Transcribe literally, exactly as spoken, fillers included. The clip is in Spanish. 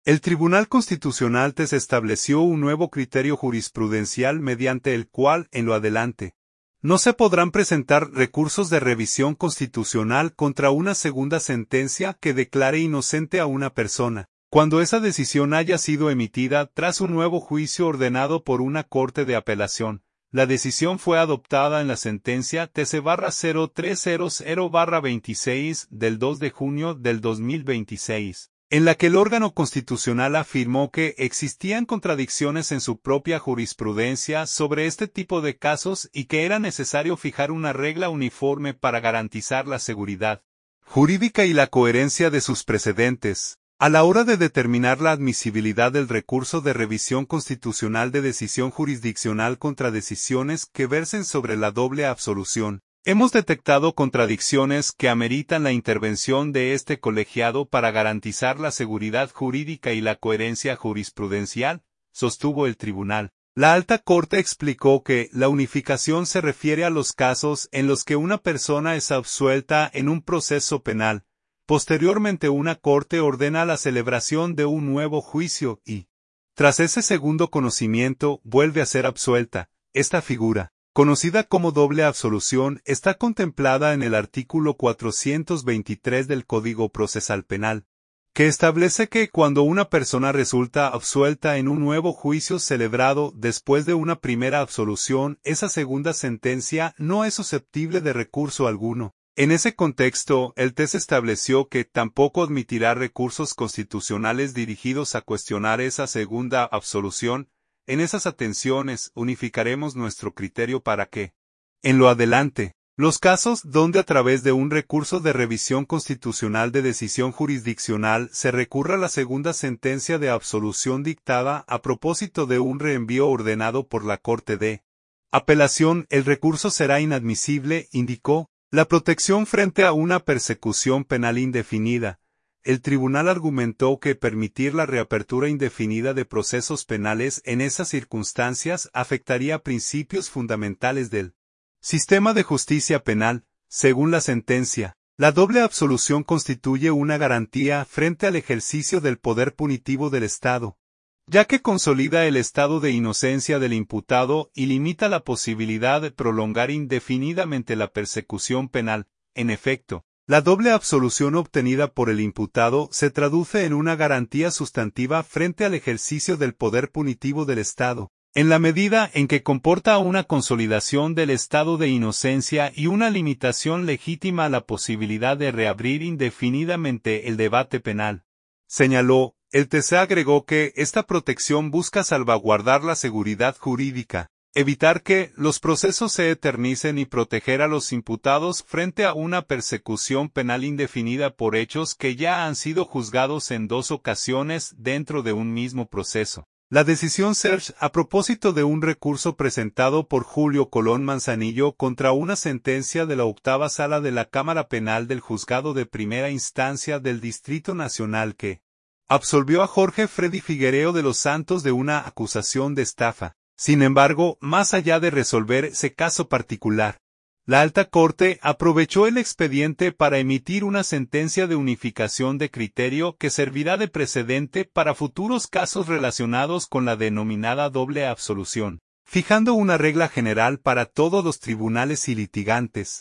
El Tribunal Constitucional T E S estableció un nuevo criterio jurisprudencial mediante el cual, en lo adelante, no se podrán presentar recursos de revisión constitucional contra una segunda sentencia que declare inocente a una persona, cuando esa decisión haya sido emitida tras un nuevo juicio ordenado por una Corte de Apelación. La decisión fue adoptada en la sentencia T C cero tres cero cero veintiséis del dos de junio del dos mil veintiséis, en la que el órgano constitucional afirmó que existían contradicciones en su propia jurisprudencia sobre este tipo de casos y que era necesario fijar una regla uniforme para garantizar la seguridad jurídica y la coherencia de sus precedentes. A la hora de determinar la admisibilidad del recurso de revisión constitucional de decisión jurisdiccional contra decisiones que versen sobre la doble absolución, hemos detectado contradicciones que ameritan la intervención de este colegiado para garantizar la seguridad jurídica y la coherencia jurisprudencial, sostuvo el tribunal. La Alta Corte explicó que la unificación se refiere a los casos en los que una persona es absuelta en un proceso penal. Posteriormente una corte ordena la celebración de un nuevo juicio y, tras ese segundo conocimiento, vuelve a ser absuelta. Esta figura, conocida como doble absolución, está contemplada en el artículo cuatrocientos veintitrés del Código Procesal Penal, que establece que cuando una persona resulta absuelta en un nuevo juicio celebrado después de una primera absolución, esa segunda sentencia no es susceptible de recurso alguno. En ese contexto, el T E S estableció que tampoco admitirá recursos constitucionales dirigidos a cuestionar esa segunda absolución. En esas atenciones, unificaremos nuestro criterio para que, en lo adelante, los casos donde a través de un recurso de revisión constitucional de decisión jurisdiccional se recurra a la segunda sentencia de absolución dictada a propósito de un reenvío ordenado por la Corte de Apelación, el recurso será inadmisible, indicó. La protección frente a una persecución penal indefinida. El tribunal argumentó que permitir la reapertura indefinida de procesos penales en esas circunstancias afectaría principios fundamentales del sistema de justicia penal. Según la sentencia, la doble absolución constituye una garantía frente al ejercicio del poder punitivo del Estado, ya que consolida el estado de inocencia del imputado y limita la posibilidad de prolongar indefinidamente la persecución penal. En efecto, la doble absolución obtenida por el imputado se traduce en una garantía sustantiva frente al ejercicio del poder punitivo del Estado, en la medida en que comporta una consolidación del estado de inocencia y una limitación legítima a la posibilidad de reabrir indefinidamente el debate penal. Señaló. El T C agregó que esta protección busca salvaguardar la seguridad jurídica, evitar que los procesos se eternicen y proteger a los imputados frente a una persecución penal indefinida por hechos que ya han sido juzgados en dos ocasiones dentro de un mismo proceso. La decisión Serge, a propósito de un recurso presentado por Julio Colón Manzanillo contra una sentencia de la octava sala de la Cámara Penal del Juzgado de Primera Instancia del Distrito Nacional que absolvió a Jorge Freddy Figuereo de los Santos de una acusación de estafa. Sin embargo, más allá de resolver ese caso particular, la Alta Corte aprovechó el expediente para emitir una sentencia de unificación de criterio que servirá de precedente para futuros casos relacionados con la denominada doble absolución, fijando una regla general para todos los tribunales y litigantes.